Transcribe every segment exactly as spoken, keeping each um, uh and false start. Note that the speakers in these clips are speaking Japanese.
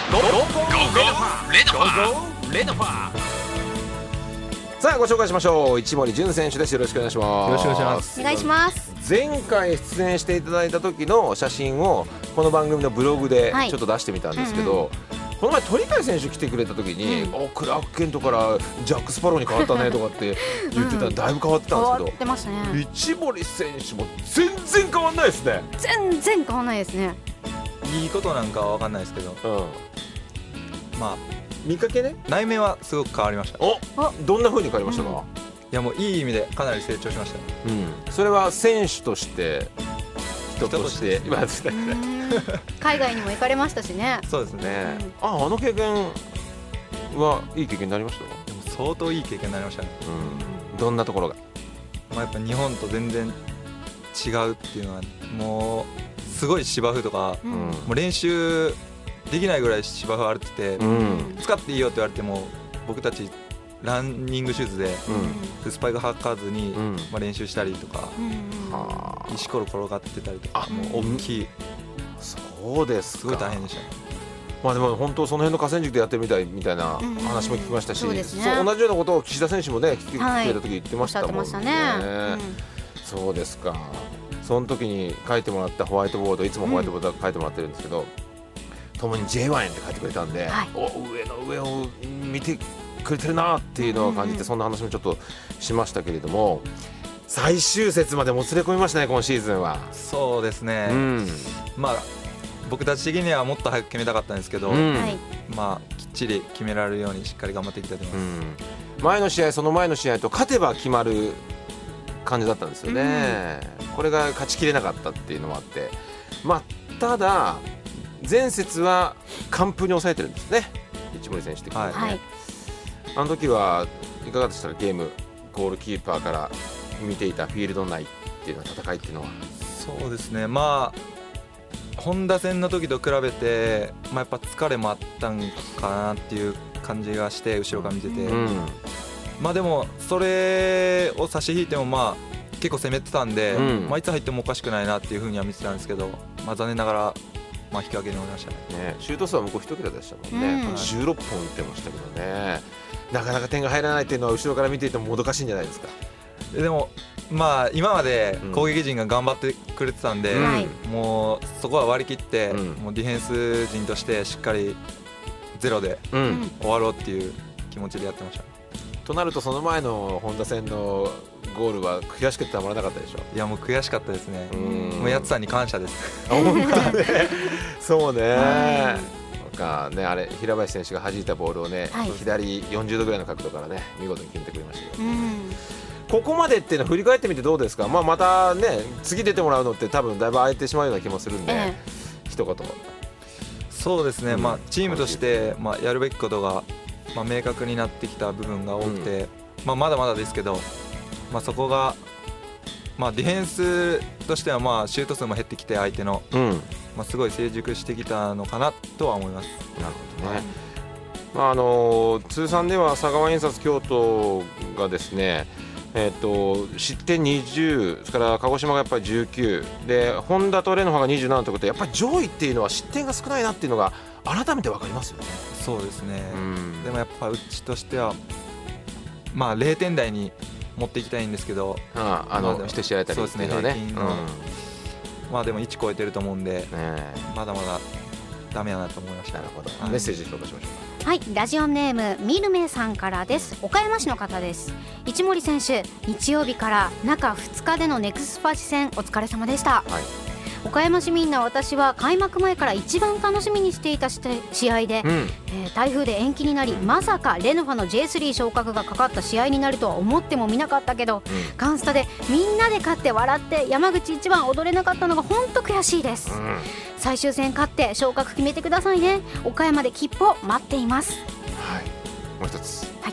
ゴーゴーレノファレノファ。さあご紹介しましょう。一森純選手です。よろしくお願いします。 よろしくお願いします。 お願いします。 前回出演していただいた時の写真をこの番組のブログでちょっと出してみたんですけど、はいうんうん、この前鳥海選手来てくれた時に、うん、おクラークケントからジャック・スパローに変わったねとかって言ってたら、うん、だいぶ変わってたんですけど、 変わってましたね。 一森選手も全然変わんないですね。 全然変わんないですね。 いいことなんかは分かんないですけど、うん、まあ見かけね内面はすごく変わりました。 おどんな風に変わりましたか？うん、いやもういい意味でかなり成長しました、 うん、それは選手として人として今海外にも行かれましたしね。 そうですね、 うん、ああの経験はいい経験になりましたか？ でも相当いい経験になりましたね、 うん、どんなところが？ まあ、やっぱ日本と全然違うっていうのはもうすごい芝生とか、うん、もう練習できないぐらい芝生歩ってて、うん、使っていいよって言われても僕たちランニングシューズで、うん、スパイク履かずに、うんまあ、練習したりとか、うん、石ころ転がってたりとかもう大きい、うん、 そうですか。 すごい大変でしたね。 まあ、でも本当その辺の河川敷でやってるみたいみたいな話も聞きましたし、うんうん そうですね、そう同じようなことを岸田選手もね来てくれた時言ってましたもんね、はい、おっしゃってましたね、うん、そうですか。その時に書いてもらったホワイトボード、いつもホワイトボード書いてもらってるんですけど、うん、共に ジェイワン って書いてくれたんで、はい、お上の上を見てくれてるなっていうのを感じて、うんうん、そんな話もちょっとしましたけれども、最終節までもつれ込みましたね今シーズンは。 そうですね、うん、まあ僕たち的にはもっと早く決めたかったんですけど、うん、まあきっちり決められるようにしっかり頑張っていきたいと思います、 うん、前の試合その前の試合と勝てば決まる感じだったんですよね、うん、これが勝ちきれなかったっていうのもあって、まあ、ただ前節は完封に抑えてるんですね一森選手的にね、はい、あの時はいかがでしたか？ゲームゴールキーパーから見ていたフィールド内っていうの戦いっていうのは。 そうですね、まあ本田戦の時と比べて、まあ、やっぱ疲れもあったんかなっていう感じがして後ろから見てて、うん、まあでもそれを差し引いてもまあ結構攻めてたんで、うんまあ、いつ入ってもおかしくないなっていう風には見てたんですけど、まあ、残念ながらまあ引き分けに終わりましたね。 ね、シュート数は向こう一桁でしたもんね、うん、じゅうろっぽん打ってましたけどね、なかなか点が入らないっていうのは後ろから見ていてももどかしいんじゃないですか？ でもまあ今まで攻撃陣が頑張ってくれてたんで、うん、もうそこは割り切って、うん、もうディフェンス陣としてしっかりゼロで終わろうっていう気持ちでやってました、 うん、となるとその前の本田戦のゴールは悔しくてたまらなかったでしょ？ いやもう悔しかったですね。もうやつさんに感謝ですそうね、なんかね、あれ平林選手が弾いたボールをね、はい、左よんじゅうどぐらいの角度からね見事に決めてくれましたけど、うん、ここまでっていうの振り返ってみてどうですか？まあ、またね次出てもらうのって多分だいぶ空いてしまうような気もするんで、ええ、一言。 そうですね、うんまあ、チームとして、まあ、やるべきことが、まあ、明確になってきた部分が多くて、うんまあ、まだまだですけど、まあ、そこが、まあ、ディフェンスとしてはまあシュート数も減ってきて相手の、うんまあ、すごい成熟してきたのかなとは思います。 なるほどね、はいまあ、あの通算では佐川印刷京都がですねえー、と失点にじゅう、それから鹿児島がやっぱりじゅうきゅうで本田とレノファがにじゅうななということでやっぱり上位っていうのは失点が少ないなっていうのが改めて分かりますよね。 そうですね、うん、でもやっぱうちとしてはまあれいてん台に持っていきたいんですけど、 ああ、あの一試合あたりっていうのはね、 そうですね、平均の、うん、まあでもいち超えてると思うんで、ね、まだまだダメだなと思いました。 なるほど、はい、メッセージ紹介しましょう。 はい、ラジオネームミルメさんからです。岡山市の方です。一森選手、日曜日から中ふつかでのネクスパチ戦お疲れ様でした、はい、岡山市民の私は開幕前から一番楽しみにしていた試合で、うんえー、台風で延期になり、まさかレノファの ジェイスリー 昇格がかかった試合になるとは思ってもみなかったけど、うん、カンスタでみんなで勝って笑って山口一番踊れなかったのが本当悔しいです、うん、最終戦勝って昇格決めてくださいね。岡山で切符を待っています。 はい、もう一つ、 はい、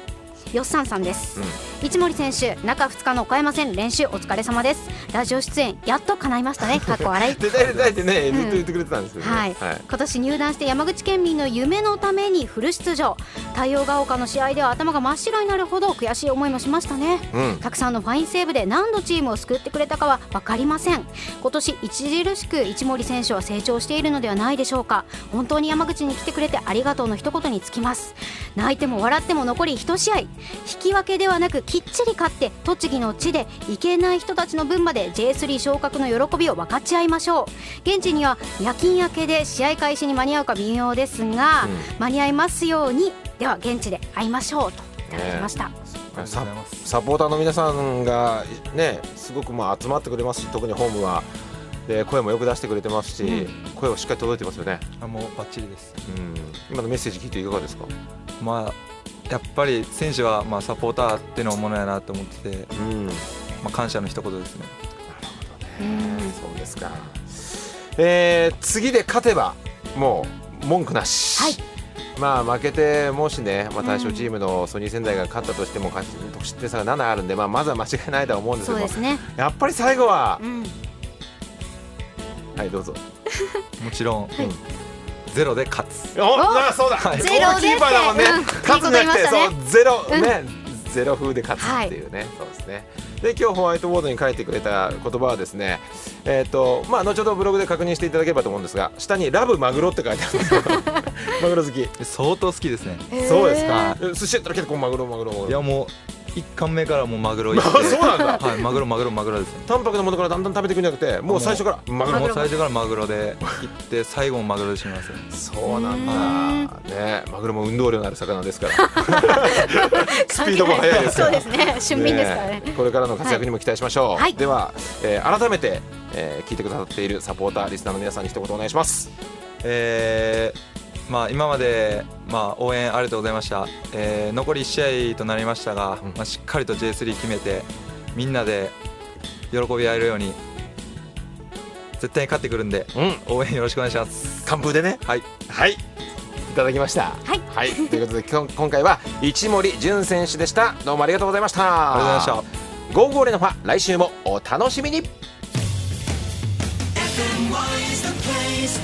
よっさんさんです、うん、一森選手中ふつかの岡山戦練習お疲れ様です。ラジオ出演やっと叶いましたね。かっこ笑いで大体ね、ずっと言ってくれてたんですけどね、 はいはい、今年入団して山口県民の夢のためにフル出場。太陽が丘の試合では頭が真っ白になるほど悔しい思いもしましたね、うん、たくさんのファインセーブで何度チームを救ってくれたかは分かりません。今年著しく一森選手は成長しているのではないでしょうか。本当に山口に来てくれてありがとうの一言につきます。泣いても笑っても残りいち試合、引き分けではなくきっちり勝って栃木の地で行けない人たちの分まで ジェイスリー 昇格の喜びを分かち合いましょう。現地には夜勤明けで試合開始に間に合うか微妙ですが、うん、間に合いますように。では現地で会いましょうといただきました、ね、 サ, サポーターの皆さんが、ね、すごくまあ集まってくれますし、特にホームはで声もよく出してくれてますし、うん、声はしっかり届いてますよね。 あもうバッチリです、 うん、今のメッセージ聞いていかがですか。 まあ、やっぱり選手はまあサポーターってのものやなと思ってて、うんまあ、感謝の一言ですね。 なるほどね、うん、そうですか、えー、次で勝てばもう文句なし、はい、まあ負けてもしね、まあ、対象チームのソニー仙台が勝ったとしても得失点差がななあるんで、まあ、まずは間違いないとは思うんですけども、 そうですね、 やっぱり最後は、うん、はいどうぞもちろん、はい、ゼロで勝つ。 おおそうだ、はい、ゴールキーパーだもんね、うん、勝つんじゃなくて、ね、そうゼロ、うん、ねゼロ風で勝つっていうね、はい、そうですね。で今日ホワイトボードに書いてくれた言葉はですね、えーとまあ、後ほどブログで確認していただければと思うんですが、下にラブマグロって書いてあるんですけどマグロ好き相当好きですね。 そうですか。寿司やったら結構マグロマグロマグロ。 いやもういっかんめからもうマグロいってそうなんだ、 はい、マグロマグロマグロですね。 淡白なものからだんだん食べていくんじゃなくて、もう最初からマグロ。 もう最初からマグロでいって最後もマグロで締めます。 そうなんだね。マグロも運動量のある魚ですからスピードも速いですから。 そうですね、俊敏ですからね。 これからの活躍にも期待しましょう、 はい、 では、えー、改めて、えー、聞いてくださっているサポーターリスナーの皆さんに一言お願いします。 えーまあ、今まで、まあ、応援ありがとうございました、えー、残りいち試合となりましたが、うんまあ、しっかりと ジェイスリー 決めてみんなで喜び合えるように絶対に勝ってくるんで、うん、応援よろしくお願いします。 完封でね。はい、はい、いただきました、 はいはい、ということで今回は一森純選手でした。どうもありがとうございました。 ありがとうございました。 ゴーゴーレノファ来週もお楽しみに。